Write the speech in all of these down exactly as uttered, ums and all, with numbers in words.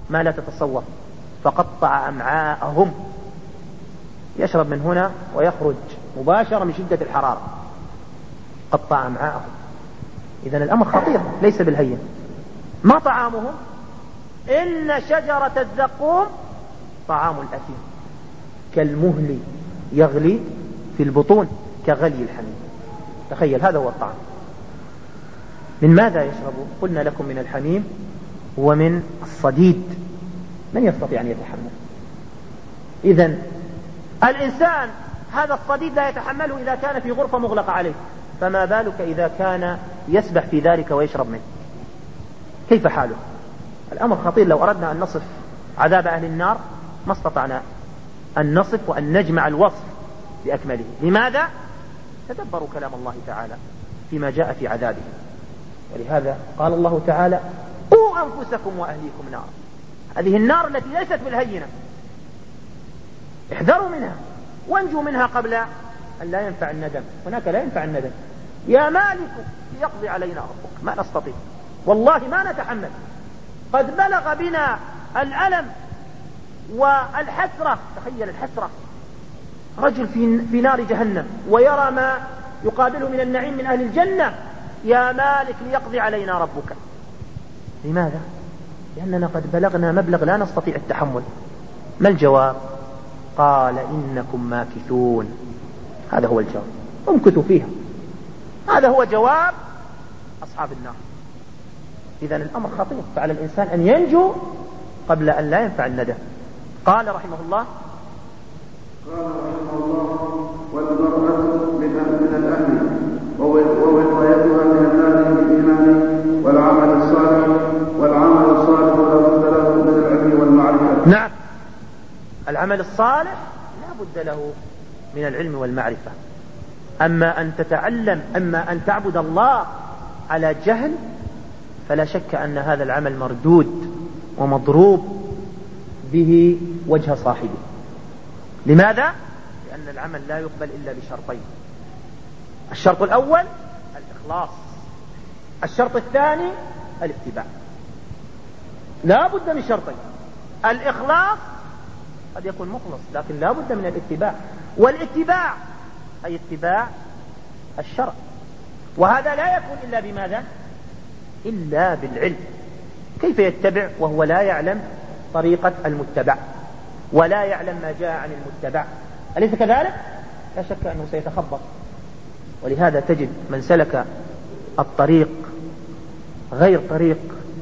ما لا تتصور، فقطع أمعاءهم، يشرب من هنا ويخرج مباشرة من شدة الحرارة، قطع أمعاءهم. إذن الأمر خطير ليس بالهين. ما طعامهم؟ إن شجرة الزقوم طعام الأثيم كالمهل يغلي في البطون كغلي الحميم. تخيل، هذا هو الطعام. من ماذا يشربوا؟ قلنا لكم من الحميم ومن الصديد. من يستطيع أن يتحمل؟ إذن الإنسان هذا الصديد لا يتحمله إذا كان في غرفة مغلقة عليه، فما بالك إذا كان يسبح في ذلك ويشرب منه؟ كيف حاله؟ الأمر خطير. لو أردنا أن نصف عذاب أهل النار ما استطعنا أن نصف وأن نجمع الوصف بأكمله. لماذا؟ تدبروا كلام الله تعالى فيما جاء في عذابه. ولهذا قال الله تعالى: قوا أنفسكم وأهليكم نار. هذه النار التي ليست بالهينة، احذروا منها وانجوا منها قبل أن لا ينفع الندم. هناك لا ينفع الندم. يا مالك ليقضي علينا ربك، ما نستطيع والله، ما نتحمل. قد بلغ بنا الألم والحسرة. تخيل الحسرة، رجل في, في نار جهنم ويرى ما يقابله من النعيم من أهل الجنة. يا مالك ليقضي علينا ربك. لماذا؟ لأننا قد بلغنا مبلغ لا نستطيع التحمل. ما الجواب؟ قال: إنكم ماكثون. هذا هو الجواب، امكثوا فيها. هذا هو جواب أصحاب النار. إذن الأمر خطير، فعلى الإنسان أن ينجو قبل أن لا ينفع الندم. قال رحمه الله: قال رحمه الله: والمرأة من الأهل ووقايتها من النار بالإيمان والعمل الصالح، والعمل الصالح لا بد له من العلم والمعرفة. نعم، العمل الصالح لا بد له من العلم والمعرفة. أما أن تتعلم، أما أن تعبد الله على جهل، فلا شك أن هذا العمل مردود ومضروب به وجه صاحبه. لماذا؟ لأن العمل لا يقبل إلا بشرطين: الشرط الأول الإخلاص، الشرط الثاني الاتباع. لا بد من شرطين: الإخلاص قد يكون مخلص، لكن لا بد من الاتباع، والاتباع أي اتباع الشرع. وهذا لا يكون إلا بماذا؟ إلا بالعلم. كيف يتبع وهو لا يعلم طريقة المتبع ولا يعلم ما جاء عن المتبع؟ أليس كذلك؟ لا شك أنه سيتخبط. ولهذا تجد من سلك الطريق غير طريق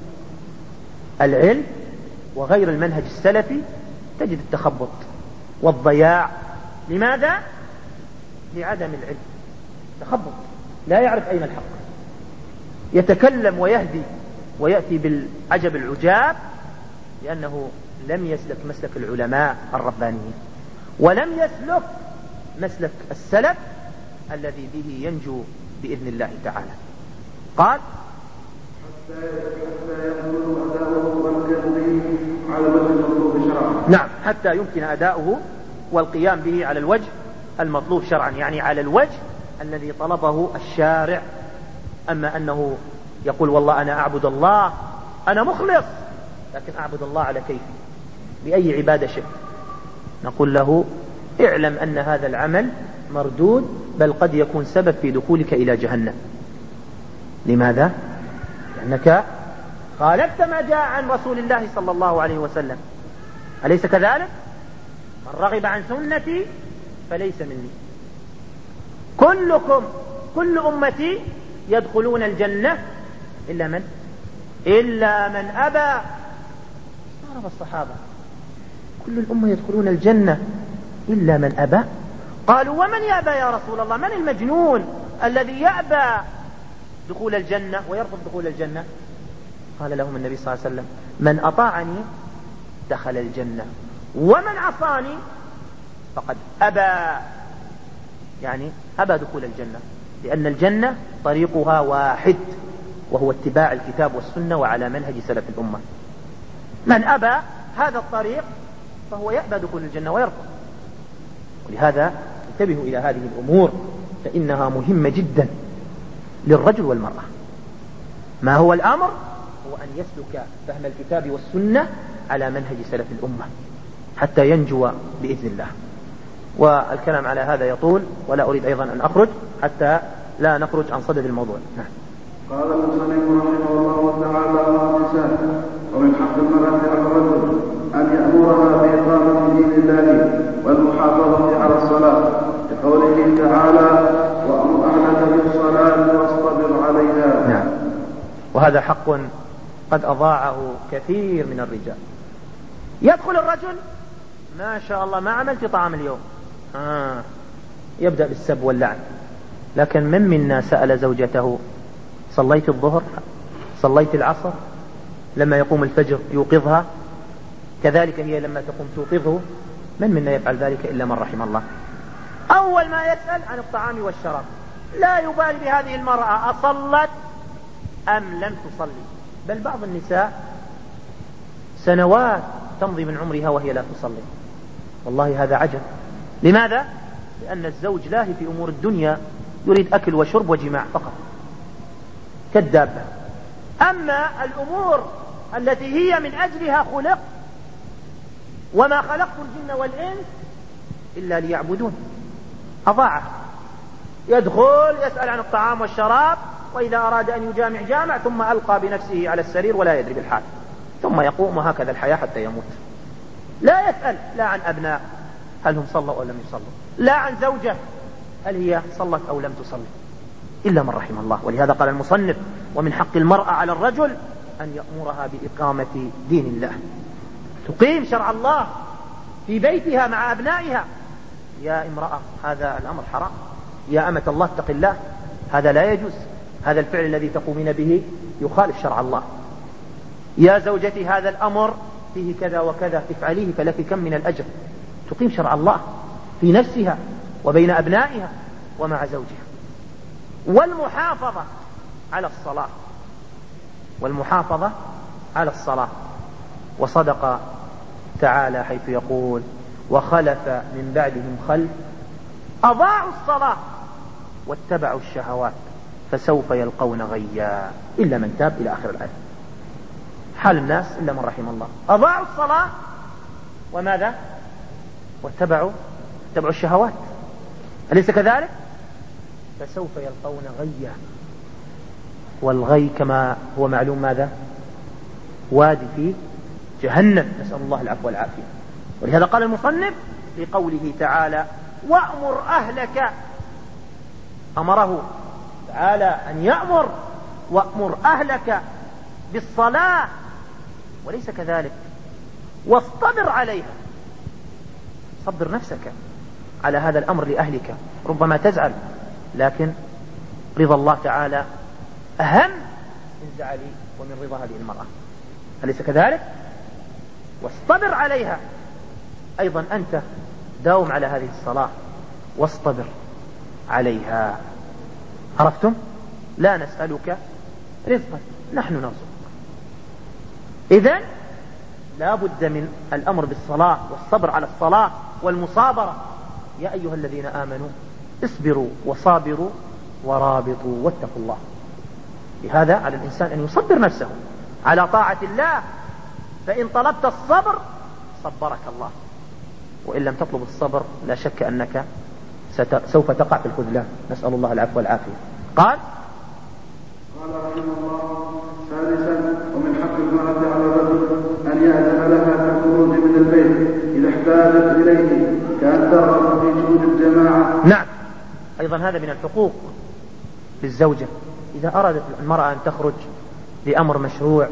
العلم وغير المنهج السلفي تجد التخبط والضياع. لماذا؟ لعدم العلم. تخبط، لا يعرف أين الحق، يتكلم ويهدي ويأتي بالعجب العجاب، لأنه لم يسلك مسلك العلماء الربانيين، ولم يسلك مسلك السلف الذي به ينجو بإذن الله تعالى. قال: حتى يكون أداؤه والقيام به على الوجه المطلوب شرعا. نعم، حتى يمكن أداؤه والقيام به على الوجه المطلوب شرعا، يعني على الوجه الذي طلبه الشارع. أما أنه يقول: والله أنا أعبد الله، أنا مخلص، لكن أعبد الله على كيفي، بأي عبادة شئت، نقول له: اعلم أن هذا العمل مردود، بل قد يكون سبب في دخولك إلى جهنم. لماذا؟ لأنك خالفت ما جاء عن رسول الله صلى الله عليه وسلم. أليس كذلك؟ من رغب عن سنتي فليس مني. كلكم كل أمتي يدخلون الجنة إلا من؟ إلا من أبى. استغرب الصحابة: كل الأمة يدخلون الجنة إلا من أبى؟ قالوا: ومن يأبى يا رسول الله؟ من المجنون الذي يأبى دخول الجنة ويرفض دخول الجنة؟ قال لهم النبي صلى الله عليه وسلم: من أطاعني دخل الجنة، ومن عصاني فقد أبى، يعني أبى دخول الجنة، لأن الجنة طريقها واحد، وهو اتباع الكتاب والسنة وعلى منهج سلف الأمة. من أبى هذا الطريق فهو يأبى دخول الجنة ويرفض. ولهذا انتبهوا إلى هذه الأمور، فإنها مهمة جدا للرجل والمرأة. ما هو الأمر؟ هو أن يسلك فهم الكتاب والسنة على منهج سلف الأمة حتى ينجو بإذن الله. والكلام على هذا يطول، ولا أريد أيضا أن أخرج حتى لا نخرج عن صدد الموضوع. نعم. قال المصنف رحمه الله تعالى: خامسا، ومن حق المرأة على الرجل أن يأمرها بإقامة دين الله والمحافظة على الصلاة، لقوله تعالى: وأمر أهلك بالصلاة واصطبر عليها. نعم. وهذا حق قد أضاعه كثير من الرجال. يدخل الرجل ما شاء الله ما عملت طعام اليوم، آه. يبدأ بالسب واللعن. لكن من منا سأل زوجته: صليت الظهر؟ صليت العصر؟ لما يقوم الفجر يوقظها، كذلك هي لما تقوم توقظه. من منا يفعل ذلك إلا من رحم الله. أول ما يسأل عن الطعام والشراب، لا يبالي بهذه المرأة أصلت أم لم تصلي. بل بعض النساء سنوات تمضي من عمرها وهي لا تصلي. والله هذا عجب. لماذا؟ لأن الزوج لاهي في أمور الدنيا، يريد أكل وشرب وجماع فقط كالدابة. أما الأمور التي هي من أجلها خلق: وما خلقت الجن والإنس إلا ليعبدون، أضاعه. يدخل يسأل عن الطعام والشراب، وإذا أراد أن يجامع جامع، ثم ألقى بنفسه على السرير ولا يدري بالحال، ثم يقوم، وهكذا الحياة حتى يموت. لا يسأل لا عن أبناء هل هم صلوا أو لم يصلوا، لا عن زوجة هل هي صلت أو لم تصلي، إلا من رحم الله. ولهذا قال المصنف: ومن حق المرأة على الرجل أن يأمرها بإقامة دين الله، تقيم شرع الله في بيتها مع أبنائها. يا امرأة هذا الأمر حرام، يا أمة الله اتق الله، هذا لا يجوز، هذا الفعل الذي تقومين به يخالف شرع الله. يا زوجتي هذا الأمر فيه كذا وكذا، تفعليه فلك كم من الأجر. تقيم شرع الله في نفسها وبين أبنائها ومع زوجها. والمحافظة على الصلاة، والمحافظة على الصلاة. وصدق تعالى حيث يقول: وخلف من بعدهم خلف أضاعوا الصلاة واتبعوا الشهوات فسوف يلقون غيا إلا من تاب، إلى آخر الآية. حال الناس إلا من رحم الله، أضاعوا الصلاة وماذا؟ واتبعوا اتبعوا الشهوات، أليس كذلك؟ فسوف يلقون غيا. والغي كما هو معلوم ماذا؟ وادي في جهنم، نسأل الله العفو والعافية. ولهذا قال المصنف لقوله تعالى: وأمر أهلك. أمره تعالى أن يأمر: وأمر أهلك بالصلاة، وليس كذلك واصطبر عليها. صبر نفسك على هذا الأمر لأهلك، ربما تزعل، لكن رضا الله تعالى أهم من زعلي ومن رضا هذه المرأة، أليس كذلك؟ واصطبر عليها. أيضا أنت داوم على هذه الصلاة واصطبر عليها. عرفتم؟ لا نسألك رزقا نحن نرزقك. إذن لا بد من الأمر بالصلاة والصبر على الصلاة والمصابرة. يا أيها الذين آمنوا اصبروا وصابروا ورابطوا واتقوا الله. لهذا على الإنسان أن يصبر نفسه على طاعة الله، فإن طلبت الصبر صبرك الله، وإن لم تطلب الصبر لا شك أنك سوف تقع في الخذلان، نسأل الله العفو والعافية. قال قال رحمه الله: ثالثا، ومن حق المرأة على الرجل أن يأذن لها في الخروج من البيت إذا احتاجت إليه، كأن ترغب في شهود الجماعة. نعم، أيضا هذا من الحقوق للزوجة. إذا أرادت المرأة أن تخرج لأمر مشروع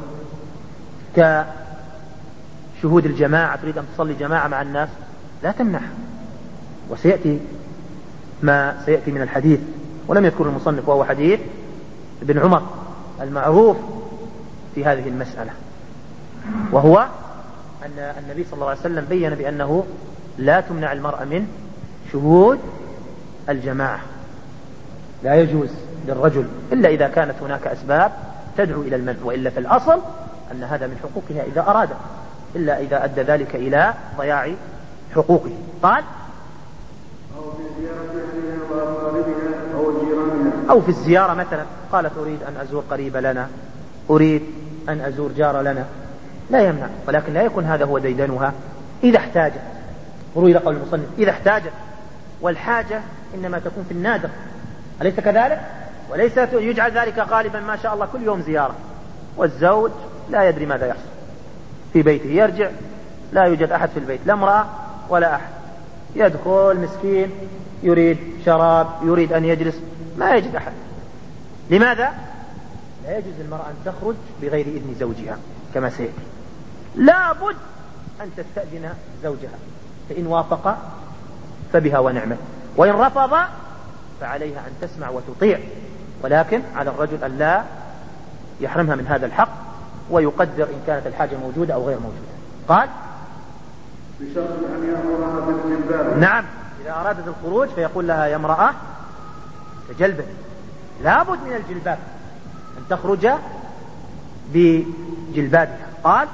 كشهود الجماعة، تريد أن تصلي جماعة مع الناس، لا تمنعها. وسيأتي ما سيأتي من الحديث، ولم يذكر المصنف، وهو حديث ابن عمر المعروف في هذه المسألة، وهو أن النبي صلى الله عليه وسلم بين بأنه لا تمنع المرأة من شهود الجماعة، لا يجوز للرجل إلا إذا كانت هناك أسباب تدعو إلى المنع، وإلا في الأصل أن هذا من حقوقها إذا أرادت، إلا إذا أدى ذلك إلى ضياع حقوقه. قال: أو في زيارة أهلها وأقاربها أو جيرانها. أو في الزيارة مثلا، قالت أريد أن أزور قريب لنا، أريد أن أزور جار لنا، لا يمنع، ولكن لا يكون هذا هو ديدنها إذا احتاجت. روي قول المصنف إذا احتاجت، والحاجة إنما تكون في النادر، أليس كذلك؟ وليس يجعل ذلك غالبا ما شاء الله كل يوم زيارة، والزوج لا يدري ماذا يحصل في بيته، يرجع لا يوجد أحد في البيت، لا امرأة ولا أحد، يدخل مسكين يريد شراب، يريد أن يجلس، ما يجد أحد. لماذا؟ لا يجوز للمرأة أن تخرج بغير إذن زوجها كما سيأتي، لا بد أن تستأذن زوجها، فإن وافق فبها ونعمة، وإن رفض فعليها أن تسمع وتطيع، ولكن على الرجل أن لا يحرمها من هذا الحق، ويقدر إن كانت الحاجة موجودة أو غير موجودة. قال بشرط أن يأمرها بالجلباب. نعم، إذا أرادت الخروج فيقول لها يا امرأة تجلبب، لا بد من الجلباب، أن تخرج بجلبابها. قال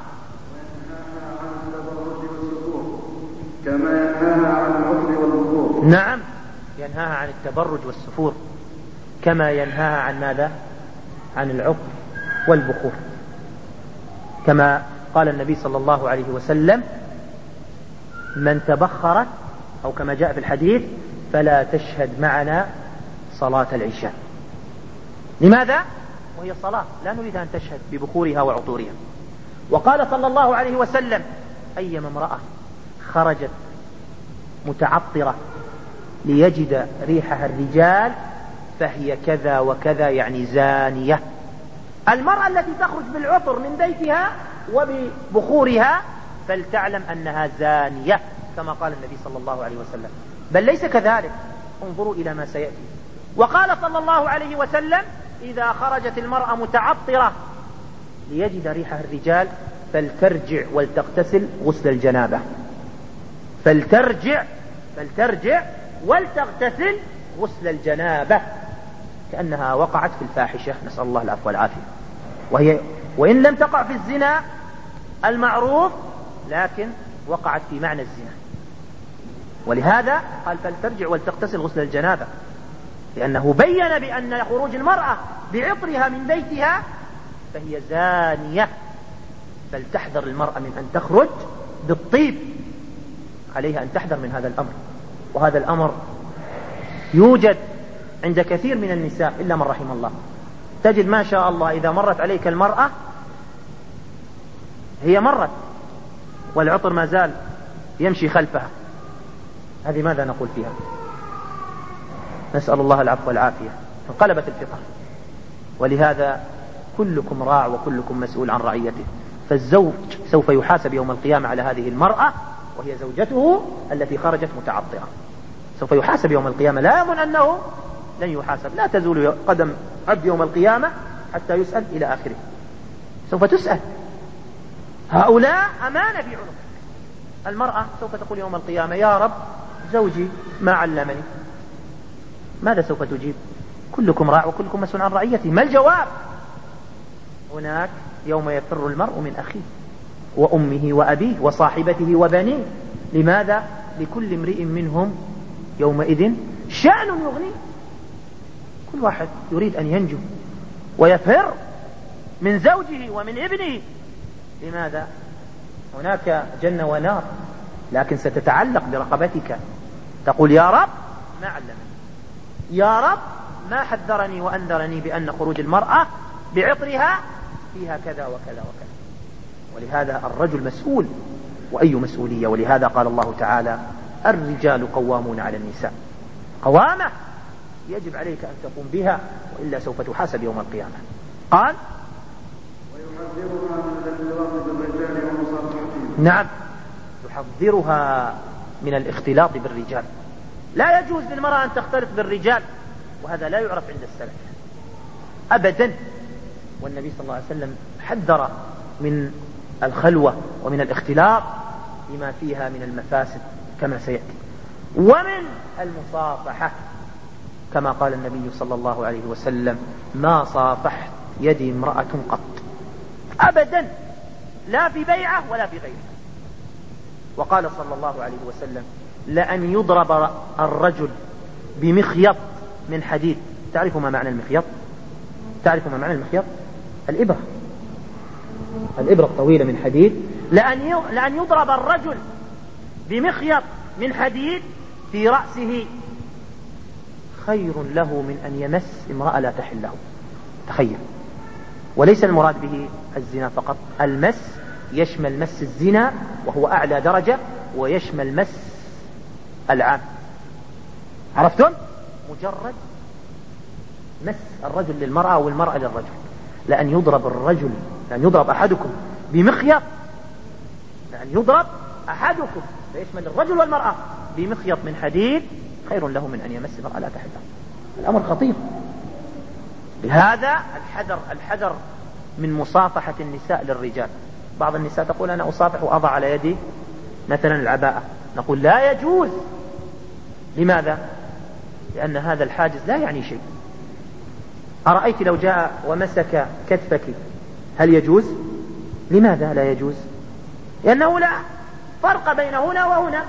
كما ينهاها عن العطر والبخور. نعم، ينهاها عن التبرج والسفور كما ينهاها عن ماذا؟ عن العطر والبخور، كما قال النبي صلى الله عليه وسلم من تبخرت، أو كما جاء في الحديث فلا تشهد معنا صلاة العشاء. لماذا؟ وهي صلاة لا نريد أن تشهد ببخورها وعطورها. وقال صلى الله عليه وسلم أيما امرأة خرجت متعطرة ليجد ريحها الرجال فهي كذا وكذا، يعني زانية. المرأة التي تخرج بالعطر من بيتها وببخورها فلتعلم أنها زانية كما قال النبي صلى الله عليه وسلم، بل ليس كذلك، انظروا إلى ما سيأتي. وقال صلى الله عليه وسلم إذا خرجت المرأة متعطرة ليجد ريحها الرجال فلترجع ولتغتسل غسل الجنابة، فلترجع فلترجع ولتغتسل غسل الجنابة، كأنها وقعت في الفاحشة، نسأل الله العفو والعافية، وهي وإن لم تقع في الزنا المعروف لكن وقعت في معنى الزنا. ولهذا قال فلترجع ولتغتسل غسل الجنابة، لأنه بين بأن خروج المرأة بعطرها من بيتها فهي زانية، فلتحذر المرأة من أن تخرج بالطيب، عليها أن تحذر من هذا الأمر. وهذا الأمر يوجد عند كثير من النساء إلا من رحم الله، تجد ما شاء الله إذا مرت عليك المرأة هي مرت والعطر ما زال يمشي خلفها، هذه ماذا نقول فيها؟ نسأل الله العفو والعافية، انقلبت الفطر. ولهذا كلكم راع وكلكم مسؤول عن رعيته، فالزوج سوف يحاسب يوم القيامة على هذه المرأة وهي زوجته التي خرجت متعطرة، سوف يحاسب يوم القيامة، لا يظن أنه لن يحاسب، لا تزول قدم عبد يوم القيامة حتى يسأل إلى آخره، سوف تسأل. هؤلاء أمانة في عنق المرأة، سوف تقول يوم القيامة يا رب زوجي ما علمني، ماذا سوف تجيب؟ كلكم راع وكلكم مسؤول عن رعيته. ما الجواب؟ هناك يوم يفر المرء من أخيه وأمه وأبيه وصاحبته وبنيه، لماذا؟ لكل امرئ منهم يومئذ شأن يغنيه، كل واحد يريد أن ينجو ويفر من زوجه ومن ابنه. لماذا؟ هناك جنة ونار، لكن ستتعلق برقبتك، تقول يا رب ما علمني، يا رب ما حذرني وأنذرني بأن خروج المرأة بعطرها فيها كذا وكذا وكذا. ولهذا الرجل مسؤول، وأي مسؤولية. ولهذا قال الله تعالى الرجال قوامون على النساء، قوامة يجب عليك أن تقوم بها، وإلا سوف تحاسب يوم القيامة. قال ويحذرها من الاختلاط بالرجال ومصافحتهم. نعم، يحذرها من الاختلاط بالرجال، لا يجوز للمرأة أن تختلط بالرجال، وهذا لا يعرف عند السلف أبدا. والنبي صلى الله عليه وسلم حذر من الخلوة ومن الاختلاط لما فيها من المفاسد كما سيأتي، ومن المصافحة كما قال النبي صلى الله عليه وسلم ما صافحت يدي امرأة قط أبدا، لا في بيعة ولا في غيرها. وقال صلى الله عليه وسلم لأن يضرب الرجل بمخيط من حديد. تعرف ما معنى المخيط؟ تعرف ما معنى المخيط؟ الإبرة، الإبرة الطويلة من حديد، لأن يضرب الرجل بمخيط من حديد في رأسه خير له من أن يمس امرأة لا تحل له. تخيل. وليس المراد به الزنا فقط، المس يشمل مس الزنا وهو أعلى درجة، ويشمل مس العام. عرفتم؟ مجرد مس الرجل للمرأة والمرأة للرجل، لأن يضرب الرجل لأن يضرب أحدكم بمخيط لأن يضرب أحدكم فيشمل الرجل والمرأة بمخيط من حديد خير له من أن يمس امرأة لا تحل له. الأمر خطير. لهذا الحذر الحذر من مصافحة النساء للرجال. بعض النساء تقول أنا أصافح وأضع على يدي مثلا العباءة، نقول لا يجوز. لماذا؟ لأن هذا الحاجز لا يعني شيء. أرأيت لو جاء ومسك كتفك هل يجوز؟ لماذا لا يجوز؟ لأنه لا فرق بين هنا وهنا.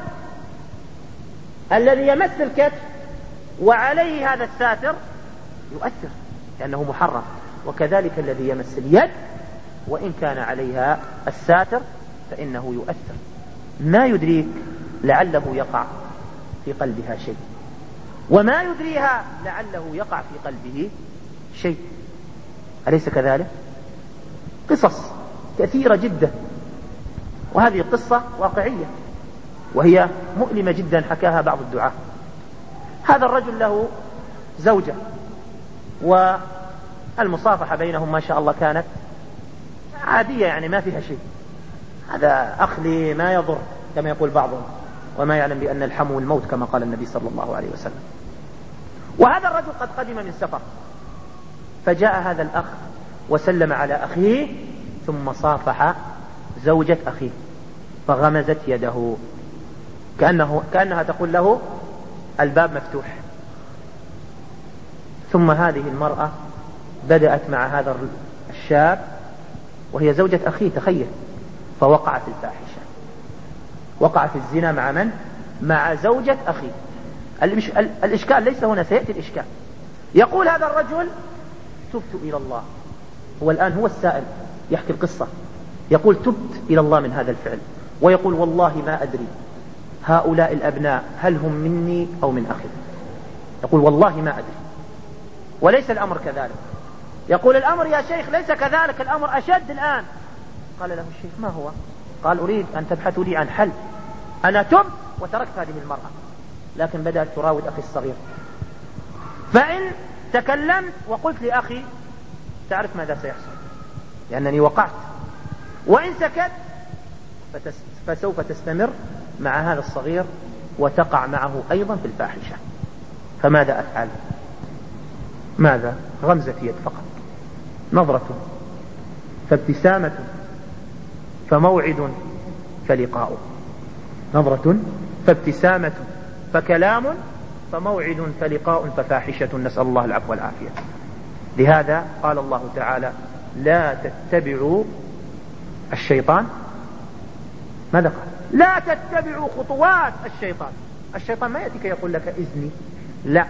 الذي يمس الكتف وعليه هذا الساتر يؤثر لأنه محرم، وكذلك الذي يمس اليد وإن كان عليها الساتر فإنه يؤثر. ما يدريك لعله يقع في قلبها شيء، وما يدريها لعله يقع في قلبه شيء. أليس كذلك؟ قصص كثيرة جدا، وهذه قصة واقعية وهي مؤلمة جدا حكاها بعض الدعاة. هذا الرجل له زوجة، والمصافحة بينهم ما شاء الله كانت عادية، يعني ما فيها شيء. هذا أخلي ما يضر كما يقول بعضهم، وما يعلم بأن الحمو الموت كما قال النبي صلى الله عليه وسلم. وهذا الرجل قد قدم من سفر، فجاء هذا الأخ وسلم على أخيه ثم صافح زوجة أخيه، فغمزت يده كأنه كأنها تقول له الباب مفتوح. ثم هذه المرأة بدأت مع هذا الشاب وهي زوجة أخيه، تخيل، فوقع في الفاحشة، وقع في الزنا مع من؟ مع زوجة أخيه. الإشكال ليس هنا، سيأتي الإشكال. يقول هذا الرجل تبت إلى الله، هو الآن هو السائل يحكي القصة، يقول تبت إلى الله من هذا الفعل، ويقول والله ما أدري هؤلاء الأبناء هل هم مني أو من أخي. يقول والله ما أدري. وليس الأمر كذلك. يقول الأمر يا شيخ ليس كذلك، الأمر أشد الآن. قال له الشيخ ما هو؟ قال أريد أن تبحثوا لي عن حل. أنا تبت وتركت هذه المرأة، لكن بدأت تراود أخي الصغير، فإن تكلمت وقلت لأخي تعرف ماذا سيحصل، لأنني وقعت، وإن سكت فسوف تستمر مع هذا الصغير وتقع معه أيضا في الفاحشة. فماذا أفعل؟ ماذا؟ غمزة يد فقط، نظرة، فابتسامة، فموعد، فلقاء. نظرة، فابتسامة، فكلام، فموعد، فلقاء، ففاحشة. نسأل الله العفو والعافية. لهذا قال الله تعالى لا تتبعوا الشيطان. ماذا قال؟ لا تتبعوا خطوات الشيطان. الشيطان ما يأتيك يقول لك إذني، لا،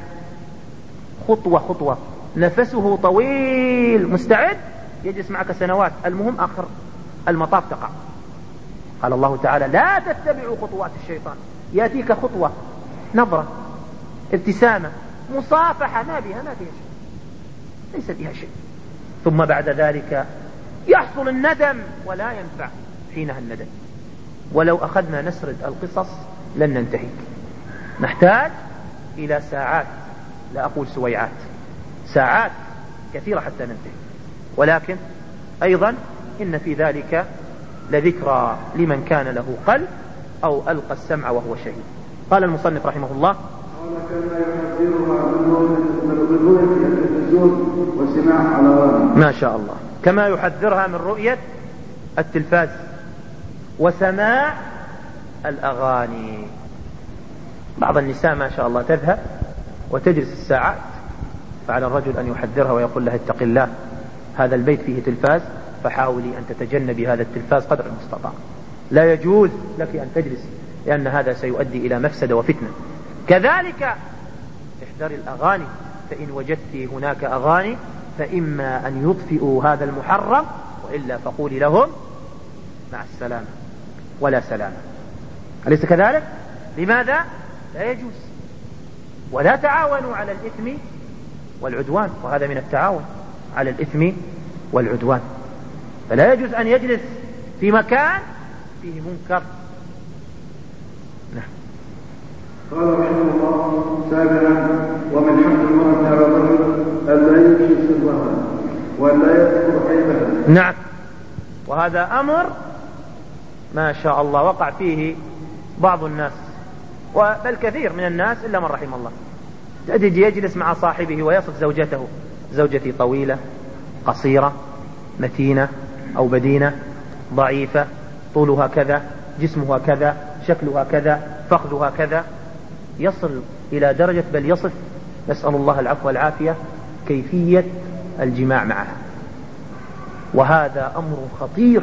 خطوة خطوة، نفسه طويل، مستعد يجلس معك سنوات، المهم آخر المطاف تقع. قال الله تعالى لا تتبعوا خطوات الشيطان. يأتيك خطوة، نظرة، ابتسامة، مصافحة، ما بها ما فيها شيء، ليس بها شيء. ثم بعد ذلك يحصل الندم ولا ينفع حينها الندم. ولو أخذنا نسرد القصص لن ننتهي، نحتاج إلى ساعات، لا أقول سويعات، ساعات كثيرة حتى ننتهي. ولكن أيضا إن في ذلك لذكرى لمن كان له قلب أو ألقى السمع وهو شهيد. قال المصنف رحمه الله ما شاء الله كما يحذرها من رؤية التلفاز وسماع الأغاني. بعض النساء ما شاء الله تذهب وتجلس الساعات، فعلى الرجل أن يحذرها ويقول لها اتق الله، هذا البيت فيه تلفاز، فحاولي أن تتجنبي هذا التلفاز قدر المستطاع. لا يجوز لك أن تجلس، لأن هذا سيؤدي إلى مفسدة وفتنة. كذلك احذري الأغاني، فإن وجدت هناك أغاني فإما أن يطفئوا هذا المحرم، وإلا فقولي لهم مع السلامة ولا سلامة. أليس كذلك؟ لماذا؟ لا يجوز. ولا تعاونوا على الإثم والعدوان، وهذا من التعاون على الإثم والعدوان. فلا يجوز أن يجلس في مكان فيه منكر. نعم. قال رحمه الله سابعا: ومن حق المرأة على الرجل ألا يفشي سرها ولا يذكر عيبها. نعم. وهذا أمر ما شاء الله وقع فيه بعض الناس، بل كثير من الناس إلا من رحم الله. تجد يجلس مع صاحبه ويصف زوجته: زوجتي طويلة، قصيرة، متينة أو بدينة، ضعيفة، طولها كذا، جسمها كذا، شكلها كذا، فخذها كذا. يصل إلى درجة بل يصف، نسأل الله العفو والعافية، كيفية الجماع معها. وهذا أمر خطير.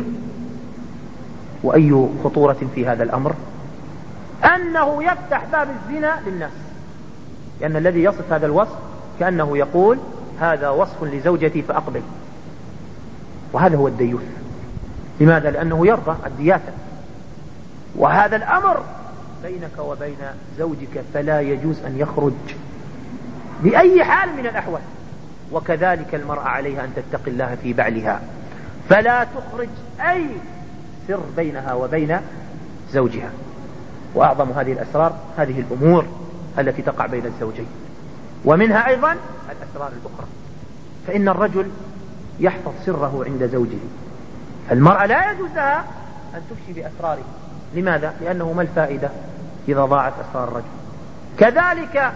وأي خطورة في هذا الأمر أنه يفتح باب الزنا للناس، لأن الذي يصف هذا الوصف كأنه يقول: هذا وصف لزوجتي فأقبل. وهذا هو الديوث. لماذا؟ لأنه يرضى الدياثة. وهذا الأمر بينك وبين زوجك، فلا يجوز أن يخرج بأي حال من الأحوال. وكذلك المرأة عليها أن تتقي الله في بعلها، فلا تخرج أي سر بينها وبين زوجها. وأعظم هذه الأسرار هذه الأمور التي تقع بين الزوجين، ومنها أيضا الأسرار الأخرى. فإن الرجل يحفظ سره عند زوجه، المرأة لا يجوز لها أن تفشي بأسراره. لماذا؟ لأنه ما الفائدة إذا ضاعت أسرار الرجل؟ كذلك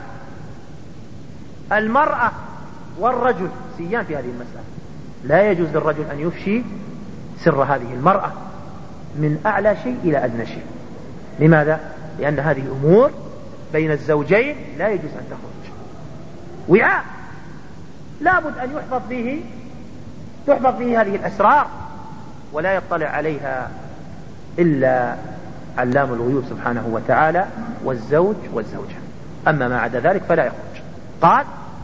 المرأة والرجل سيان في هذه المسألة. لا يجوز للرجل أن يفشي سر هذه المرأة من أعلى شيء إلى أدنى شيء. لماذا؟ لأن هذه أمور بين الزوجين لا يجوز أن تخرج. وعاء لابد أن يحفظ فيه تحفظ فيه هذه الأسرار، ولا يطلع عليها إلا علام الغيوب سبحانه وتعالى والزوج والزوجة. أما ما عدا ذلك فلا يخرج. قال: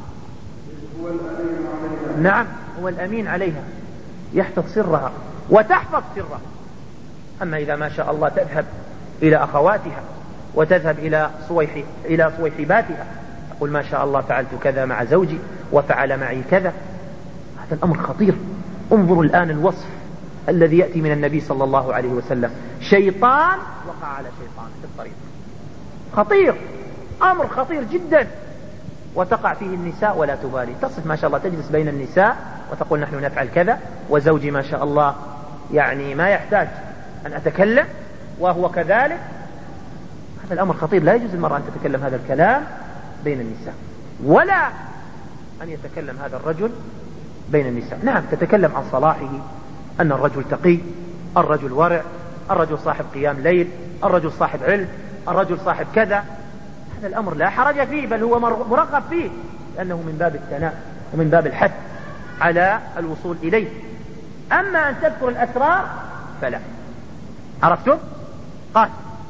نعم، هو الأمين عليها، يحفظ سرها وتحفظ سرها. أما إذا ما شاء الله تذهب إلى أخواتها وتذهب إلى صويح إلى صويحباتها، تقول: ما شاء الله فعلت كذا مع زوجي وفعل معي كذا. هذا الأمر خطير. انظروا الآن الوصف الذي يأتي من النبي صلى الله عليه وسلم: شيطان وقع على شيطان في الطريق. خطير، أمر خطير جدا. وتقع فيه النساء ولا تبالي، تصف ما شاء الله، تجلس بين النساء وتقول: نحن نفعل كذا، وزوجي ما شاء الله يعني ما يحتاج أن أتكلم وهو كذلك. هذا الأمر خطير. لا يجوز المرأة أن تتكلم هذا الكلام بين النساء، ولا أن يتكلم هذا الرجل بين النساء. نعم، تتكلم عن صلاحه، أن الرجل تقي، الرجل ورع، الرجل صاحب قيام ليل، الرجل صاحب علم، الرجل صاحب كذا. هذا الأمر لا حرج فيه، بل هو مرغب فيه، لأنه من باب الثناء ومن باب الحث على الوصول إليه. أما أن تذكر الأسرار فلا. عرفتم؟ قال: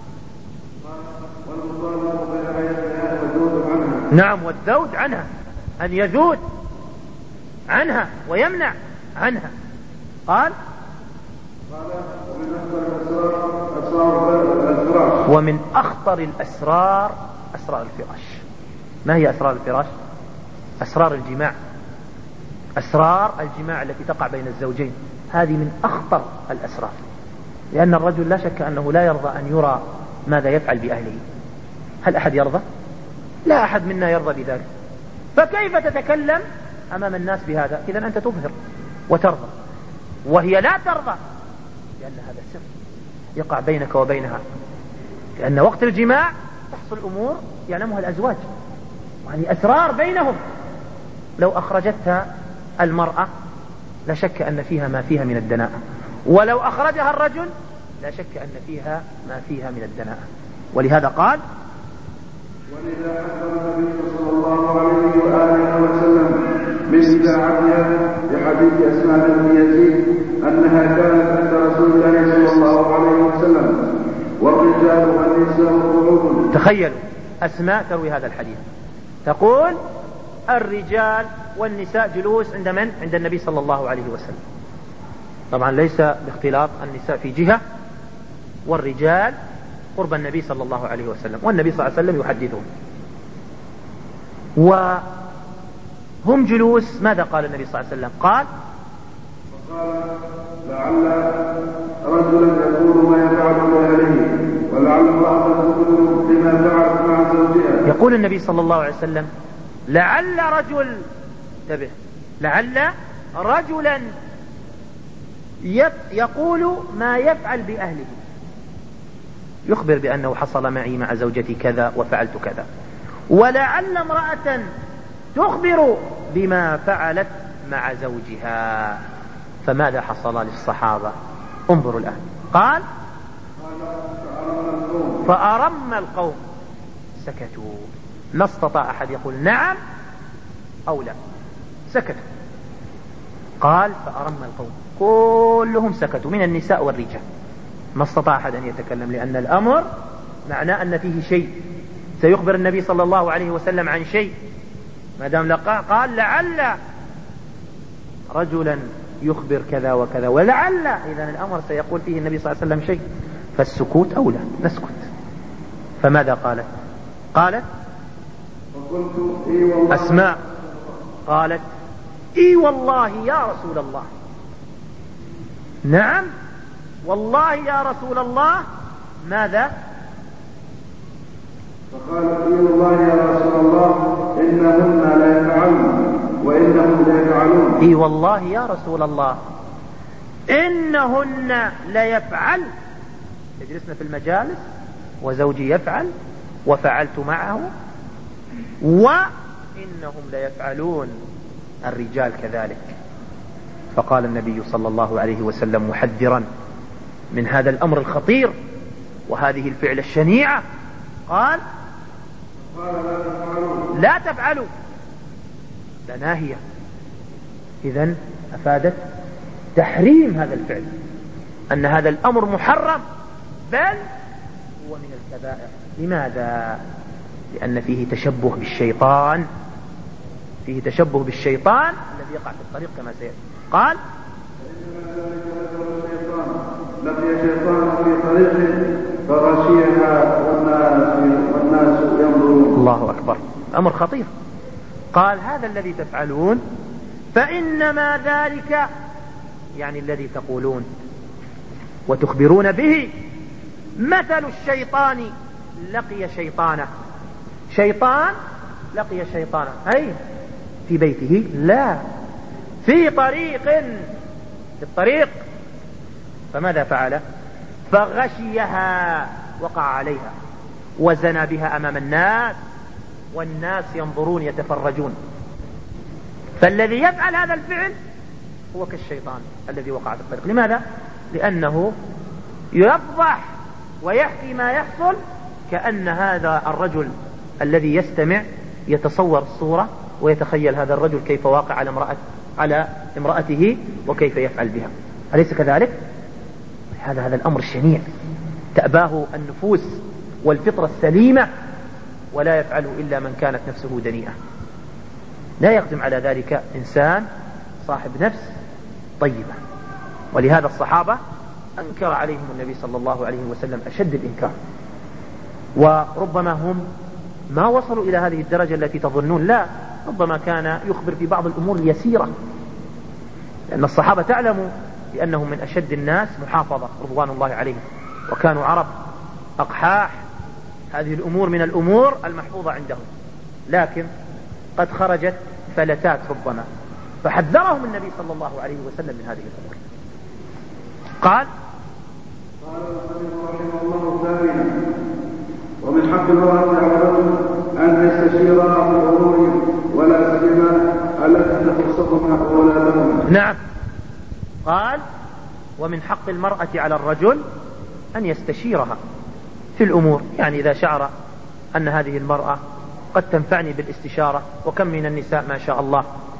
نعم، والذود عنها، أن يذود عنها ويمنع عنها. قال: ومن أخطر الأسرار أسرار الفراش. ما هي أسرار الفراش؟ أسرار الجماع، أسرار الجماع التي تقع بين الزوجين. هذه من أخطر الأسرار، لأن الرجل لا شك أنه لا يرضى أن يرى ماذا يفعل بأهله. هل أحد يرضى؟ لا أحد منا يرضى بذلك. فكيف تتكلم أمام الناس بهذا؟ إذن أنت تظهر وترضى، وهي لا ترضى، لأن هذا سر يقع بينك وبينها. لأن وقت الجماع تحصل أمور يعلمها الأزواج، يعني أسرار بينهم. لو أخرجتها المرأة لا شك أن فيها ما فيها من الدناءة، ولو أخرجها الرجل لا شك أن فيها ما فيها من الدناءة. ولهذا قال: ولذا حذر النبي صلى الله عليه وآله وسلم من ساعتها لحديث أسماء بنت يزيد أنها كانت عند رسول الله صلى الله عليه وسلم والرجال والنساء قعود. تخيلوا أسماء تروي هذا الحديث، تقول: الرجال والنساء جلوس عند من؟ عند النبي صلى الله عليه وسلم. طبعا ليس باختلاط النساء في جهة والرجال قرب النبي صلى الله عليه وسلم، والنبي صلى الله عليه وسلم يحدثهم. وهم جلوس، ماذا قال النبي صلى الله عليه وسلم؟ قال وقال لعل رجلا يقول ما يفعل بأهله ولعل امرأة تقول بما فعلت مع زوجها. يقول النبي صلى الله عليه وسلم لعل رجل، انتبه، لعل رجلا يقول ما يفعل بأهله، يخبر بأنه حصل معي مع زوجتي كذا وفعلت كذا، ولعل امرأة تخبر بما فعلت مع زوجها. فماذا حصل للصحابة؟ انظروا الآن. قال فأرم القوم سكتوا، ما استطاع أحد يقول نعم أو لا، سكتوا. قال فأرم القوم، كلهم سكتوا من النساء والرجال، ما استطاع أحد أن يتكلم، لأن الأمر معناه أن فيه شيء، سيخبر النبي صلى الله عليه وسلم عن شيء، ما دام لقى قال لعل رجلا يخبر كذا وكذا ولعل، إذن الأمر سيقول فيه النبي صلى الله عليه وسلم شيء، فالسكوت أولى، نسكت. فماذا قالت؟ قالت أسماء قالت إي والله يا رسول الله، نعم والله يا رسول الله. ماذا؟ فقالت إي والله يا رسول الله إنهن لا يفعلن وإنهم لا يفعلون. إي والله يا رسول الله إنهن لا يفعل، يجلسن في المجالس وزوجي يفعل وفعلت معه، وإنهم لا يفعلون، الرجال كذلك. فقال النبي صلى الله عليه وسلم محذرا من هذا الأمر الخطير وهذه الفعل الشنيعة، قال لا تفعلوا، لا ناهية. إذن أفادت تحريم هذا الفعل، أن هذا الأمر محرم، بل هو من الكبائر. لماذا؟ لأن فيه تشبه بالشيطان، فيه تشبه بالشيطان الذي يقع في الطريق كما سيأتي. قال لقي شيطان في طريق فغشيها والناس ينظرون. الله أكبر، أمر خطير. قال هذا الذي تفعلون فإنما ذلك، يعني الذي تقولون وتخبرون به، مثل الشيطان لقي شيطانه. شيطان لقي شيطانه، أي في بيته؟ لا، في طريق، في الطريق. فماذا فعل؟ فغشيها، وقع عليها وزنى بها أمام الناس، والناس ينظرون يتفرجون. فالذي يفعل هذا الفعل هو كالشيطان الذي وقع في الطريق. لماذا؟ لأنه يفضح ويحكي ما يحصل، كأن هذا الرجل الذي يستمع يتصور الصورة ويتخيل هذا الرجل كيف واقع على امرأة على امرأته وكيف يفعل بها. أليس كذلك؟ هذا هذا الأمر الشنيع تأباه النفوس والفطرة السليمة، ولا يفعله إلا من كانت نفسه دنيئة. لا يقدم على ذلك إنسان صاحب نفس طيبة. ولهذا الصحابة أنكر عليهم النبي صلى الله عليه وسلم أشد الإنكار، وربما هم ما وصلوا إلى هذه الدرجة التي تظنون، لا، ربما كان يخبر في بعض الأمور اليسيرة، لأن الصحابة تعلموا بأنهم من أشد الناس محافظة رضوان الله عليهم، وكانوا عرب أقحاح، هذه الأمور من الأمور المحفوظة عندهم، لكن قد خرجت فلتات ربما، فحذرهم النبي صلى الله عليه وسلم من هذه الأمور. قال قال رحمه الله ثانيا: ومن حق المرأة على الرجل أن يستشيرها في الأمور ولا سيما التي تخصهما أولادهما. نعم، قال ومن حق المرأة على الرجل أن يستشيرها في الأمور، يعني إذا شعر أن هذه المرأة قد تنفعني بالاستشارة، وكم من النساء ما شاء الله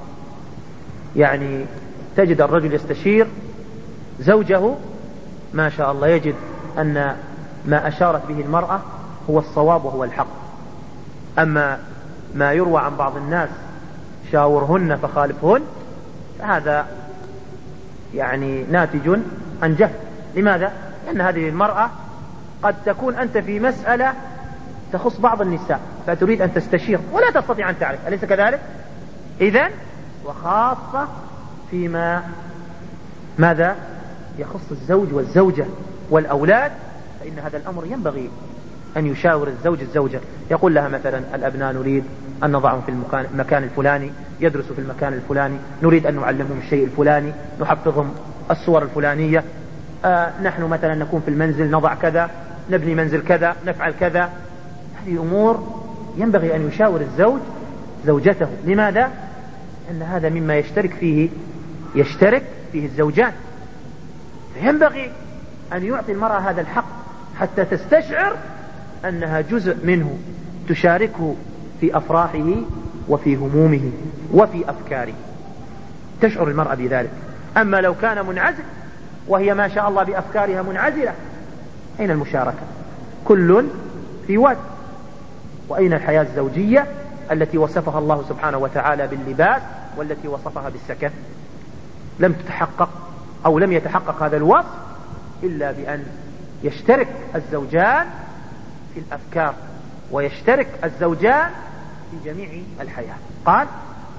يعني تجد الرجل يستشير زوجه ما شاء الله، يجد أن ما أشارت به المرأة هو الصواب وهو الحق. أما ما يروى عن بعض الناس شاورهن فخالفهن، فهذا يعني ناتج عن جهل. لماذا؟ لأن هذه المرأة قد تكون أنت في مسألة تخص بعض النساء فتريد أن تستشير ولا تستطيع أن تعرف، أليس كذلك؟ إذن وخاصة فيما ماذا يخص الزوج والزوجة والأولاد، فإن هذا الأمر ينبغي أن يشاور الزوج الزوجة، يقول لها مثلا الأبناء نريد أن نضعهم في المكان الفلاني، يدرسوا في المكان الفلاني، نريد أن نعلمهم الشيء الفلاني، نحفظهم الصور الفلانية، آه نحن مثلا نكون في المنزل نضع كذا، نبني منزل كذا، نفعل كذا. هذه أمور ينبغي أن يشاور الزوج زوجته. لماذا؟ لأن هذا مما يشترك فيه يشترك فيه الزوجان، فينبغي أن يعطي المرأة هذا الحق حتى تستشعر أنها جزء منه، تشاركه في أفراحه وفي همومه وفي أفكاره، تشعر المرأة بذلك. أما لو كان منعزل وهي ما شاء الله بأفكارها منعزلة، أين المشاركة؟ كل في واد. وأين الحياة الزوجية التي وصفها الله سبحانه وتعالى باللباس والتي وصفها بالسكن؟ لم تتحقق أو لم يتحقق هذا الوصف إلا بأن يشترك الزوجان في الأفكار ويشترك الزوجان في جميع الحياة. قال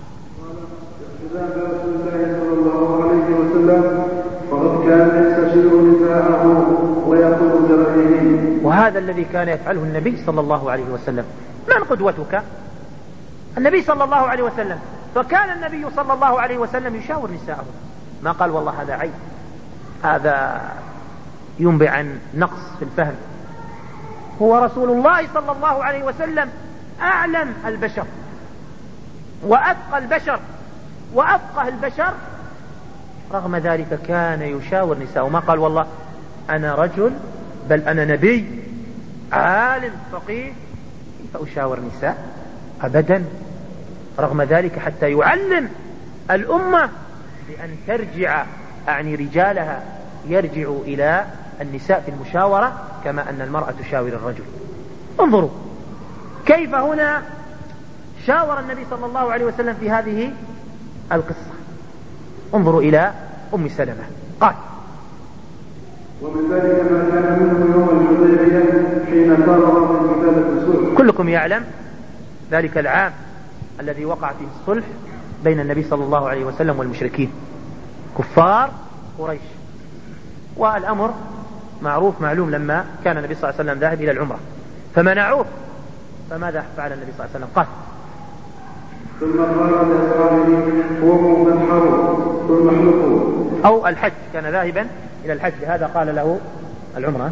رسول الله صلى الله عليه وسلم فقد كان يستشير نساءه ويقول برأيه. وهذا الذي كان يفعله النبي صلى الله عليه وسلم. من قدوتك؟ النبي صلى الله عليه وسلم. فكان النبي صلى الله عليه وسلم يشاور نساءه، ما قال والله هذا عيب، هذا ينبع عن نقص في الفهم. هو رسول الله صلى الله عليه وسلم أعلم البشر وأتقى البشر وأفقه البشر، رغم ذلك كان يشاور نساءه، ما قال والله أنا رجل بل أنا نبي عالم فقيه كيف أشاور نساء؟ أبدا. رغم ذلك حتى يعلم الأمة بأن ترجع، أعني رجالها يرجعوا إلى النساء في المشاورة كما أن المرأة تشاور الرجل. انظروا كيف هنا شاور النبي صلى الله عليه وسلم في هذه القصة. انظروا إلى أم سلمة قال ومن ذلك ما كان منه يوم الحديبية حين فرغ من كتابة الصلح. كلكم يعلم ذلك العام الذي وقع فيه الصلح بين النبي صلى الله عليه وسلم والمشركين كفار قريش، والأمر معروف معلوم. لما كان النبي صلى الله عليه وسلم ذاهب إلى العمرة فمنعوه، فماذا فعل النبي صلى الله عليه وسلم؟ قال ثم قال لأصحابه قوموا فانحروا ثم احلقوا. أو الحج، كان ذاهبا إلى الحج، لهذا قال له العمرة.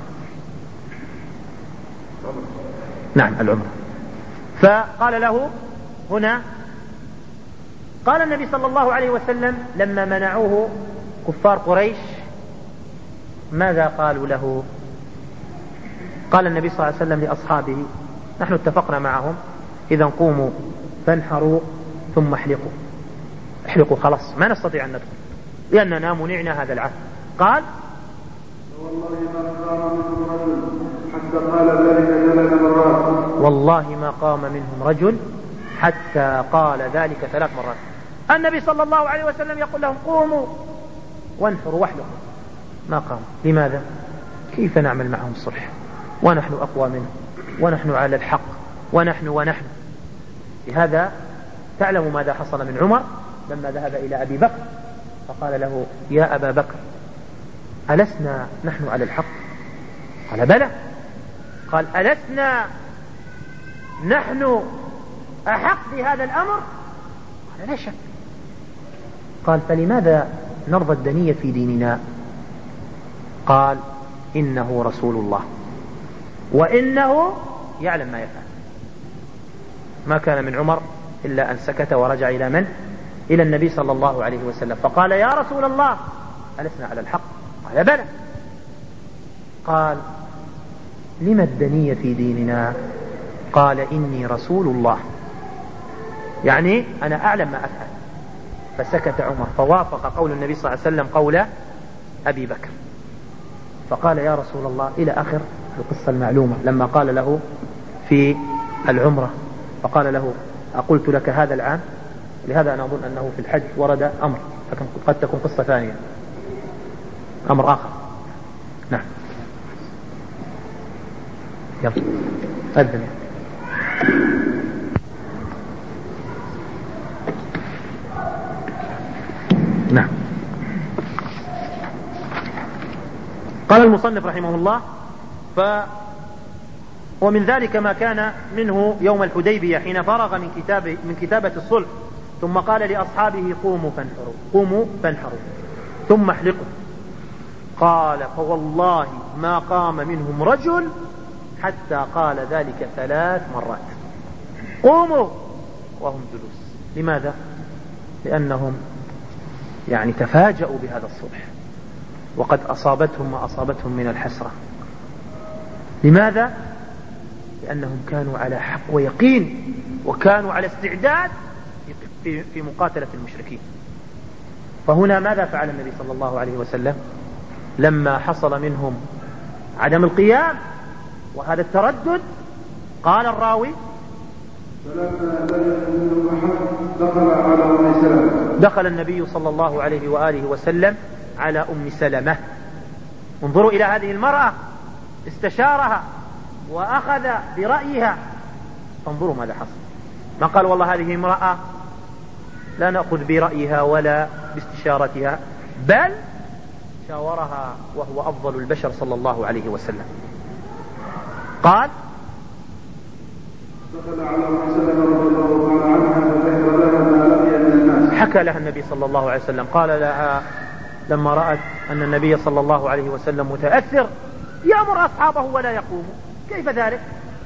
نعم العمرة. فقال له هنا، قال النبي صلى الله عليه وسلم لما منعوه كفار قريش ماذا قالوا له؟ قال النبي صلى الله عليه وسلم لأصحابه نحن اتفقنا معهم إذا قوموا فانحروا ثم احلقوا. احلقوا خلاص ما نستطيع أن ندخل لأننا منعنا هذا العهد. قال والله ما قام منهم رجل حتى قال ذلك ثلاث مرات. والله ما قام منهم رجل حتى قال ذلك ثلاث مرات. النبي صلى الله عليه وسلم يقول لهم قوموا وانحروا واحلقوا، ما قام. لماذا؟ كيف نعمل معهم الصلح ونحن أقوى منه ونحن على الحق ونحن ونحن لهذا تعلم ماذا حصل من عمر لما ذهب إلى أبي بكر فقال له يا أبا بكر ألسنا نحن على الحق؟ قال بلى. قال ألسنا نحن أحق بهذا الأمر؟ قال لا شك. قال فلماذا نرضى الدنية في ديننا؟ قال إنه رسول الله وإنه يعلم ما يفعل. ما كان من عمر إلا أن سكت ورجع إلى من؟ إلى النبي صلى الله عليه وسلم فقال يا رسول الله ألسنا على الحق؟ قال بلى. قال لما الدنية في ديننا؟ قال إني رسول الله، يعني أنا أعلم ما أفعل. فسكت عمر فوافق قول النبي صلى الله عليه وسلم قول أبي بكر فقال يا رسول الله إلى آخر القصة المعلومة لما قال له في العمرة فقال له أقلت لك هذا العام. لهذا أنا أظن أنه في الحج ورد أمر، قد تكون قصة ثانية. أمر آخر. نعم. يلا أذن. نعم. قال المصنف رحمه الله: ف ومن ذلك ما كان منه يوم الحديبية حين فرغ من كتابه من كتابة الصلح، ثم قال لأصحابه: قوموا فانحروا قوموا فانحروا ثم احلقوا. قال: فوالله ما قام منهم رجل حتى قال ذلك ثلاث مرات: قوموا، وهم جلوس. لماذا؟ لأنهم يعني تفاجؤوا بهذا الصلح وقد أصابتهم ما أصابتهم من الحسرة. لماذا؟ لأنهم كانوا على حق ويقين، وكانوا على استعداد في في مقاتلة المشركين. فهنا ماذا فعل النبي صلى الله عليه وسلم لما حصل منهم عدم القيام وهذا التردد؟ قال الراوي: دخل على أم سلمة دخل النبي صلى الله عليه وآله وسلم على أم سلمة. انظروا إلى هذه المرأة، استشارها وأخذ برأيها. انظروا ماذا حصل. ما قال: والله هذه امرأة لا نأخذ برأيها ولا باستشارتها، بل شاورها وهو أفضل البشر صلى الله عليه وسلم. قال: دخل على أم سلمة رضي الله تعالى عنها فذكر لها ما لقي من الناس. حكى لها النبي صلى الله عليه وسلم، قال لها لما رأت أن النبي صلى الله عليه وسلم متأثر يأمر أصحابه ولا يقوم، كيف ذلك؟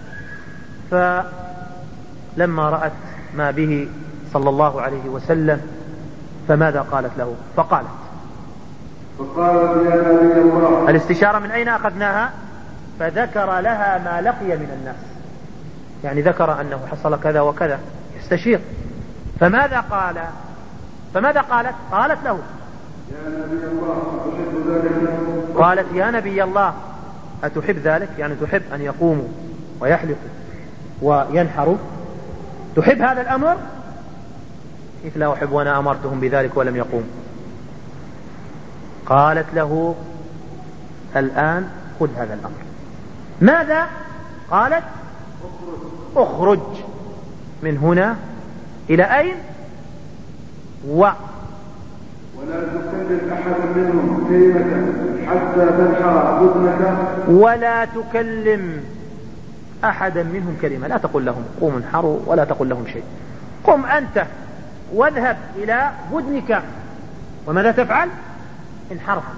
فلما رأت ما به صلى الله عليه وسلم فماذا قالت له؟ فقالت فقالت: يا نبي الله. الاستشارة من أين أخذناها؟ فذكر لها ما لقي من الناس، يعني ذكر أنه حصل كذا وكذا، يستشير. فماذا قال؟ فماذا قالت؟ قالت له: يا نبي الله أتحب ذلك؟ قالت: يا نبي الله أتحب ذلك؟ يعني تحب أن يقوموا ويحلقوا وينحروا؟ تحب هذا الأمر؟ كيف لا أحب وأنا أمرتهم بذلك ولم يقوم؟ قالت له: الآن خذ هذا الأمر. ماذا؟ قالت: اخرج من هنا إلى أين؟ و ولا تكلم أحد منهم كلمة حتى تنحر بدنك. ولا تكلم أحدا منهم كلمة، لا تقل لهم قوم انحروا ولا تقل لهم شيء. قم أنت واذهب إلى بدنك، وماذا تفعل؟ انحرها.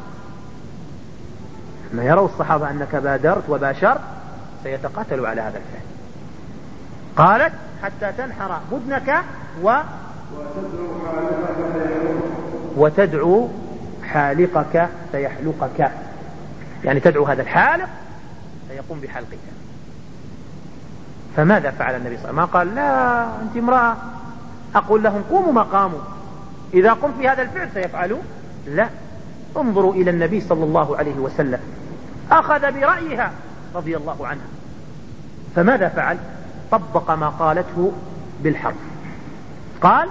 ما يروا الصحابة أنك بادرت وباشرت سيتقاتلوا على هذا الفعل. قالت: حتى تنحر بدنك و وتدعو حالقك فيحلقك، يعني تدعو هذا الحالق فيقوم بحلقك. فماذا فعل النبي صلى الله عليه وسلم؟ ما قال: لا أنت امرأة أقول لهم قوموا ما قاموا، إذا قمت في هذا الفعل سيفعلون. لا، انظروا إلى النبي صلى الله عليه وسلم، أخذ برأيها رضي الله عنها. فماذا فعل؟ طبق ما قالته بالحرف. قال: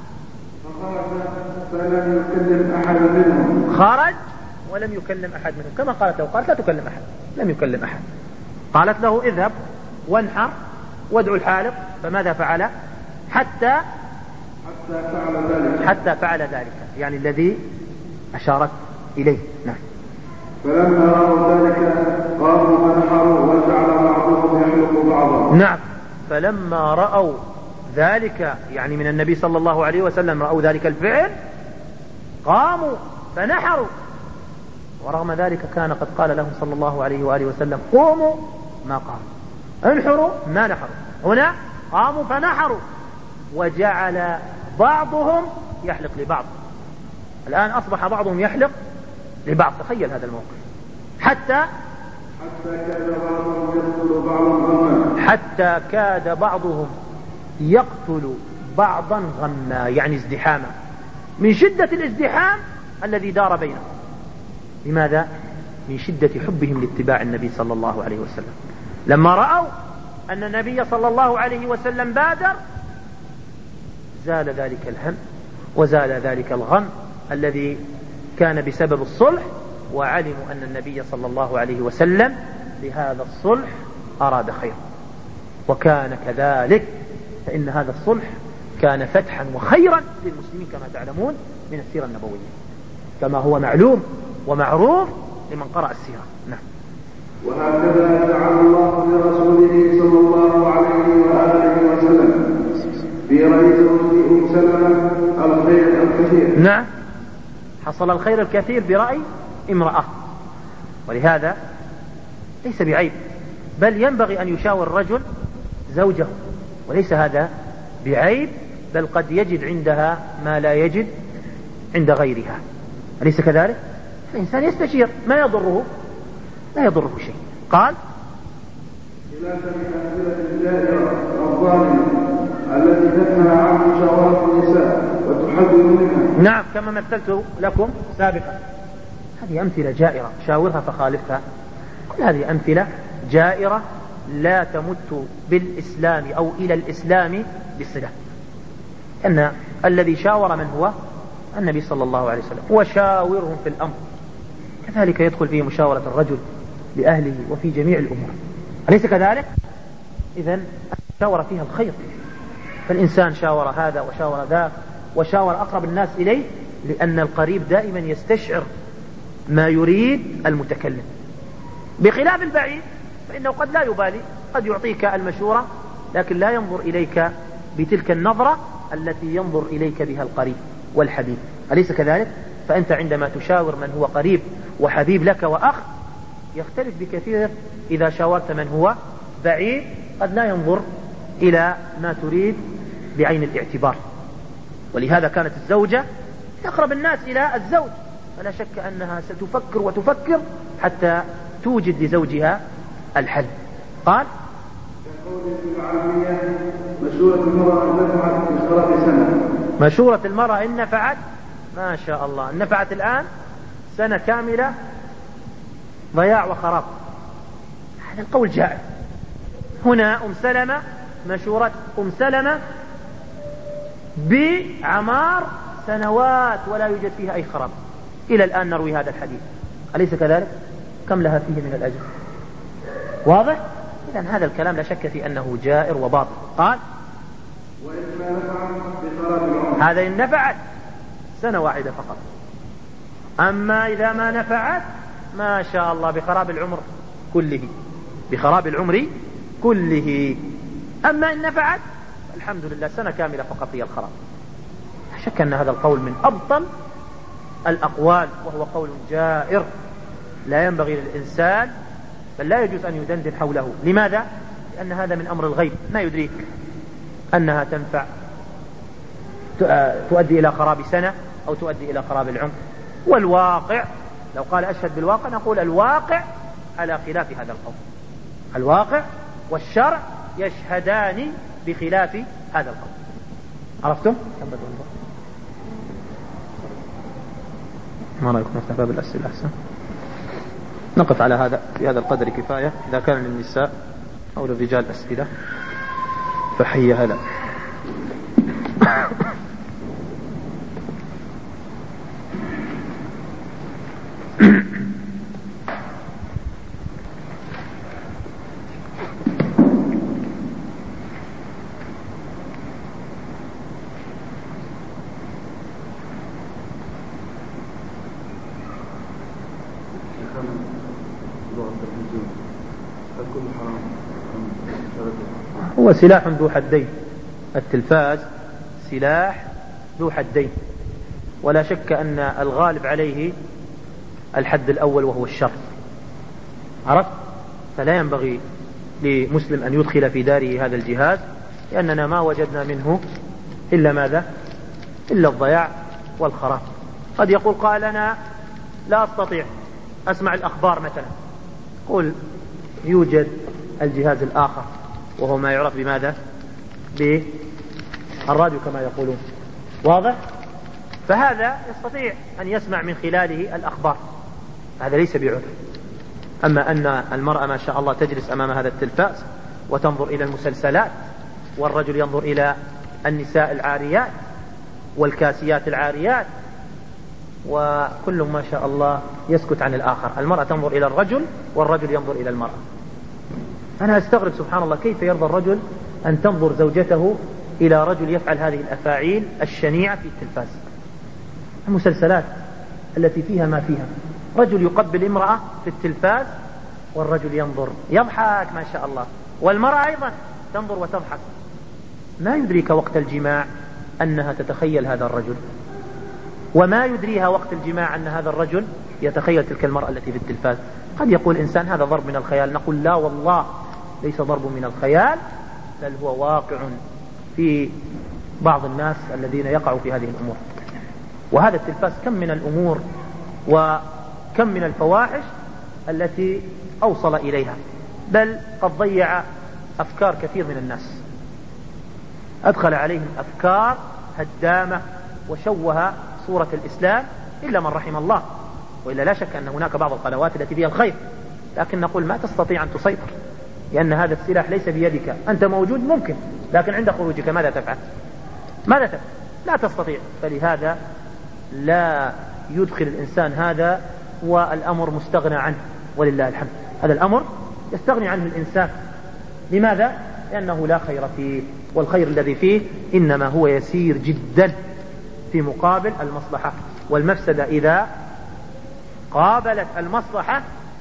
فلم يكلم أحد منهم. خرج ولم يكلم أحد منهم، كما قالت له. قالت: لا تكلم أحد، لم يكلم أحد. قالت له: اذهب وانحر وادعو الحالق. فماذا فعل؟ حتى حتى فعل ذلك حتى فعل ذلك يعني الذي أشارت إليه. نعم. فلما رأوا ذلك قاموا فنحروا وجعل بعضهم يحلق بعضا. نعم. فلما رأوا ذلك يعني من النبي صلى الله عليه وسلم، رأوا ذلك الفعل قاموا فنحروا. ورغم ذلك كان قد قال لهم صلى الله عليه وآله وسلم: قوموا ما قاموا، انحروا ما نحروا. هنا قاموا فنحروا، وجعل بعضهم يحلق لبعض. الآن أصبح بعضهم يحلق لبعض. تخيل هذا الموقف. حتى حتى كاد بعضهم يقتل بعضا غما. حتى كاد بعضهم يقتل بعضا غما، يعني ازدحاما، من شدة الازدحام الذي دار بينهم. لماذا؟ من شدة حبهم لاتباع النبي صلى الله عليه وسلم. لما رأوا أن النبي صلى الله عليه وسلم بادر، زال ذلك الهم وزال ذلك الغم الذي كان بسبب الصلح، وعلموا أن النبي صلى الله عليه وسلم بهذا الصلح أراد خير، وكان كذلك، فإن هذا الصلح كان فتحا وخيرا للمسلمين كما تعلمون من السيرة النبوية، كما هو معلوم ومعروف لمن قرأ السيرة. نعم. وهكذا جعل الله لرسوله صلى الله عليه وآله وسلم في رئيس أم سلمة الخير الكثير. نعم، حصل الخير الكثير برأي امرأة، ولهذا ليس بعيب، بل ينبغي أن يشاور الرجل زوجه، وليس هذا بعيب، بل قد يجد عندها ما لا يجد عند غيرها، أليس كذلك؟ الإنسان يستشير، ما يضره لا يضره شيء. قال خلافا لأمثلة الجائرة الظالمة التي تنهى عن مشاورة النساء وتحذر منها. نعم، كما مثلت لكم سابقا، هذه أمثلة جائرة، شاورها فخالفها، كل هذه أمثلة جائرة لا تمت بالإسلام أو إلى الإسلام بصلة، أن الذي شاور من هو النبي صلى الله عليه وسلم، وشاورهم في الأمر، كذلك يدخل فيه مشاورة الرجل لأهله وفي جميع الأمور، أليس كذلك؟ إذن شاور فيها الخير، فالإنسان شاور هذا وشاور ذاك وشاور أقرب الناس إليه، لأن القريب دائما يستشعر ما يريد المتكلم، بخلاف البعيد فإنه قد لا يبالي، قد يعطيك المشورة لكن لا ينظر إليك بتلك النظرة التي ينظر إليك بها القريب والحبيب، أليس كذلك؟ فأنت عندما تشاور من هو قريب وحبيب لك وأخ يختلف بكثير إذا شاورت من هو بعيد، قد لا ينظر إلى ما تريد بعين الاعتبار. ولهذا كانت الزوجة أقرب الناس إلى الزوج، فلا شك أنها ستفكر وتفكر حتى توجد لزوجها الحل. قال مشورة المرأة إن نفعت بخراب سنة. مشورة المرأة إن نفعت، ما شاء الله، إن نفعت الآن سنة كاملة ضياع وخراب، هذا القول جائز. هنا أم سلمة، مشورة أم سلمة بعمار سنوات ولا يوجد فيها أي خراب، إلى الآن نروي هذا الحديث، أليس كذلك؟ كم لها فيه من الأجر؟ واضح؟ إذن هذا الكلام لا شك في أنه جائر وباطل. قال هذا إن نفعت سنة واحدة فقط، أما إذا ما نفعت ما شاء الله بخراب العمر كله، بخراب العمر كله. أما إن نفعت الحمد لله سنة كاملة فقط هي الخراب. لا شك أن هذا القول من أبطل الأقوال، وهو قول جائر لا ينبغي للإنسان، بل لا يجوز أن يدندن حوله. لماذا؟ لأن هذا من أمر الغيب، ما يدريك أنها تنفع تؤدي إلى خراب سنة أو تؤدي إلى خراب العمر. والواقع لو قال أشهد بالواقع نقول الواقع على خلاف هذا القول، الواقع والشرع يشهدان بخلاف هذا القول. عرفتم؟ ما رأيكم نفتح باب الأسئلة أحسن؟ نقف على هذا في هذا القدر كفاية، إذا كان للنساء أو للرجال أسئلة فحي هلا. هو سلاح ذو حدين، التلفاز سلاح ذو حدين، ولا شك أن الغالب عليه الحد الأول وهو الشر، عرفت؟ فلا ينبغي لمسلم أن يدخل في داره هذا الجهاز، لأننا ما وجدنا منه إلا ماذا؟ إلا الضياع والخراب. قد يقول قال أنا لا أستطيع أسمع الأخبار مثلا، قل يوجد الجهاز الآخر وهو ما يعرف بماذا؟ بالراديو كما يقولون، واضح؟ فهذا يستطيع أن يسمع من خلاله الأخبار، هذا ليس بعذر. أما أن المرأة ما شاء الله تجلس أمام هذا التلفاز وتنظر إلى المسلسلات، والرجل ينظر إلى النساء العاريات والكاسيات العاريات، وكل ما شاء الله يسكت عن الآخر. المرأة تنظر إلى الرجل والرجل ينظر إلى المرأة. أنا أستغرب سبحان الله كيف يرضى الرجل أن تنظر زوجته إلى رجل يفعل هذه الأفاعيل الشنيعة في التلفاز. المسلسلات التي فيها ما فيها، رجل يقبل امرأة في التلفاز والرجل ينظر يضحك ما شاء الله، والمرأة أيضا تنظر وتضحك. ما يدريك وقت الجماع أنها تتخيل هذا الرجل، وما يدريها وقت الجماع أن هذا الرجل يتخيل تلك المرأة التي في التلفاز. قد يقول إنسان هذا ضرب من الخيال، نقول لا والله ليس ضرب من الخيال، بل هو واقع في بعض الناس الذين يقعوا في هذه الأمور. وهذا التلفاز كم من الأمور وكم من الفواحش التي أوصل إليها، بل قد ضيع أفكار كثير من الناس، أدخل عليهم أفكار هدامة وشوه صورة الإسلام إلا من رحم الله، وإلا لا شك أن هناك بعض القنوات التي فيها الخير، لكن نقول ما تستطيع أن تسيطر، لأن هذا السلاح ليس بيدك. أنت موجود ممكن، لكن عند خروجك ماذا تفعل؟ ماذا تفعل؟ لا تستطيع. فلهذا لا يدخل الإنسان هذا والأمر مستغنى عنه، ولله الحمد. هذا الأمر يستغني عنه الإنسان. لماذا؟ لأنه لا خير فيه، والخير الذي فيه إنما هو يسير جدا في مقابل المصلحة. والمفسدة إذا قابلت المصلحة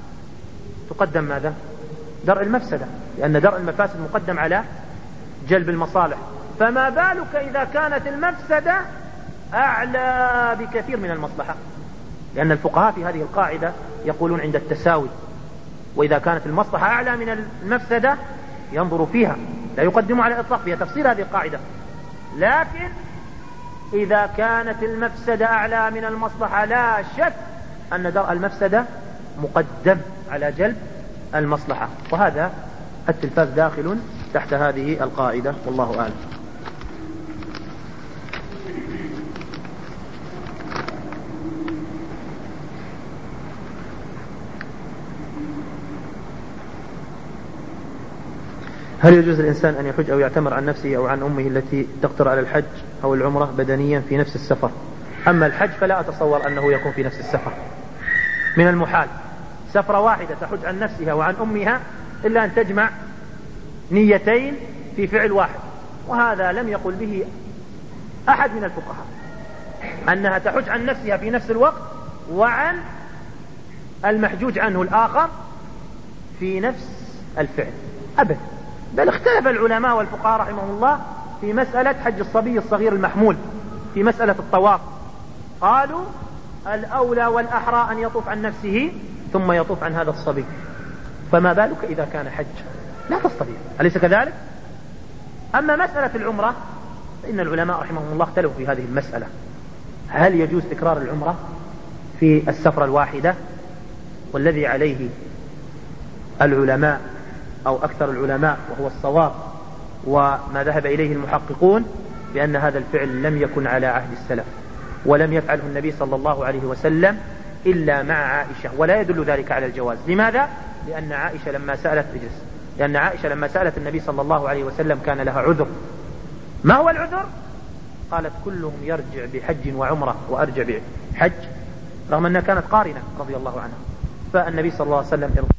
تقدم ماذا؟ درء المفسدة، لأن درء المفاسد مقدم على جلب المصالح. فما بالك إذا كانت المفسدة أعلى بكثير من المصلحة، لأن الفقهاء في هذه القاعدة يقولون عند التساوي، وإذا كانت المصلحة أعلى من المفسدة ينظر فيها، لا يقدم على الإطلاق، فيها تفسير هذه القاعدة. لكن إذا كانت المفسدة أعلى من المصلحة لا شك أن درء المفسدة مقدم على جلب المصلحة. وهذا التلفاز داخل تحت هذه القاعدة، والله أعلم. هل يجوز الإنسان أن يحج أو يعتمر عن نفسه أو عن أمه التي تقدر على الحج أو العمرة بدنيا في نفس السفر؟ أما الحج فلا أتصور أنه يكون في نفس السفر، من المحال سفرة واحدة تحج عن نفسها وعن أمها إلا أن تجمع نيتين في فعل واحد، وهذا لم يقل به أحد من الفقهاء أنها تحج عن نفسها في نفس الوقت وعن المحجوج عنه الآخر في نفس الفعل أبدا. بل اختلف العلماء والفقهاء رحمهم الله في مسألة حج الصبي الصغير المحمول في مسألة الطواف. قالوا الأولى والأحرى أن يطوف عن نفسه ثم يطوف عن هذا الصبي، فما بالك إذا كان حج؟ لا تستطيع، أليس كذلك؟ أما مسألة العمرة فإن العلماء رحمهم الله اختلفوا في هذه المسألة، هل يجوز تكرار العمرة في السفرة الواحدة؟ والذي عليه العلماء أو أكثر العلماء وهو الصواب وما ذهب إليه المحققون بأن هذا الفعل لم يكن على عهد السلف، ولم يفعله النبي صلى الله عليه وسلم إلا مع عائشة، ولا يدل ذلك على الجواز. لماذا؟ لأن عائشة لما سألت اجلس لأن عائشة لما سألت النبي صلى الله عليه وسلم كان لها عذر. ما هو العذر؟ قالت كلهم يرجع بحج وعمرة وأرجع بحج، رغم أنها كانت قارنة رضي الله عنها. فالنبي صلى الله عليه وسلم